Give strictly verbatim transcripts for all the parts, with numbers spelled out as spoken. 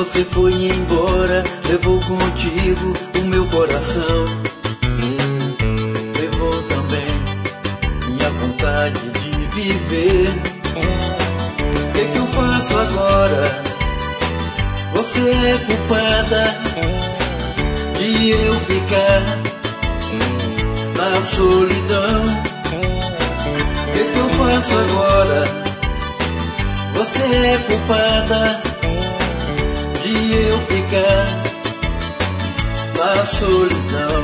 você foi embora, levou contigo o meu coração. Levou também minha vontade de viver. O que que eu faço agora? Você é culpada de eu ficar na solidão. O que que eu faço agora? Você é culpada de eu ficar na solidão.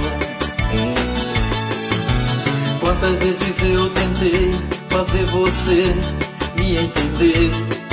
Quantas vezes eu tentei fazer você me entender.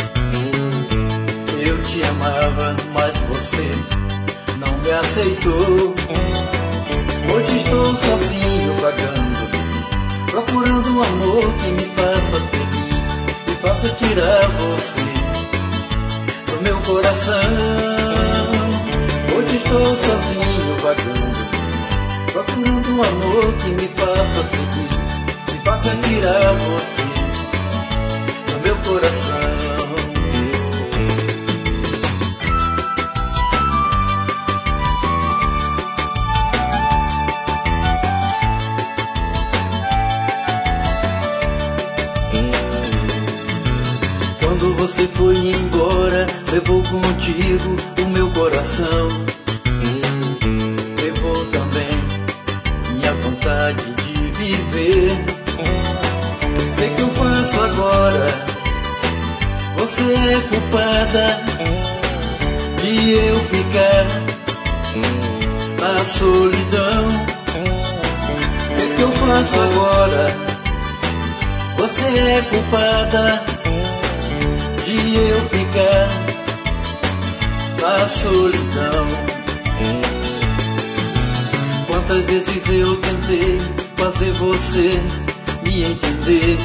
Eu te amava, mas você não me aceitou. Hoje estou sozinho vagando, procurando um amor que me faça feliz, me faça tirar você do meu coração. Hoje estou sozinho vagando, procurando um amor que me faça feliz, me faça tirar você do meu coração. Quando você foi embora, levou contigo o meu coração. Levou também minha vontade de viver. O que que eu faço agora? Você é culpada de eu ficar na solidão. O que que eu faço agora? Você é culpada de eu ficar na solidão. Quantas vezes eu tentei fazer você me entender.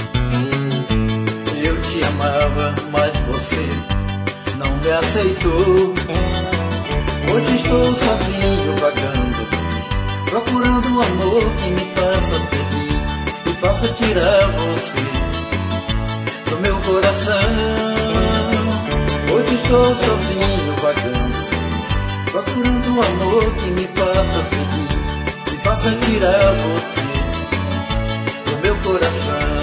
Eu te amava, mas você não me aceitou. Hoje estou sozinho vagando, procurando um amor que me faça feliz, me faça tirar você do meu coração. Hoje estou sozinho vagando, procurando um amor que me faça feliz, me faça tirar você do meu coração.